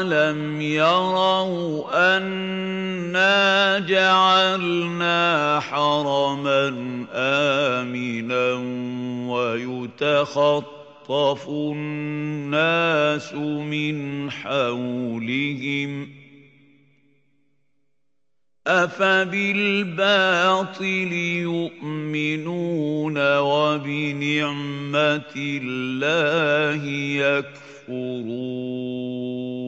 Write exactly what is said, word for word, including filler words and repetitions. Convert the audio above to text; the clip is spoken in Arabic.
أَوَلَمْ يَرَوْا أَنَّا جَعَلْنَا حَرَمًا آمِنًا وَيُتَخَطَّفُ النَّاسُ مِنْ حَوْلِهِمْ ۚ أَفَبِالْبَاطِلِ يُؤْمِنُونَ وَبِنِعْمَةِ اللَّهِ يَكْفُرُونَ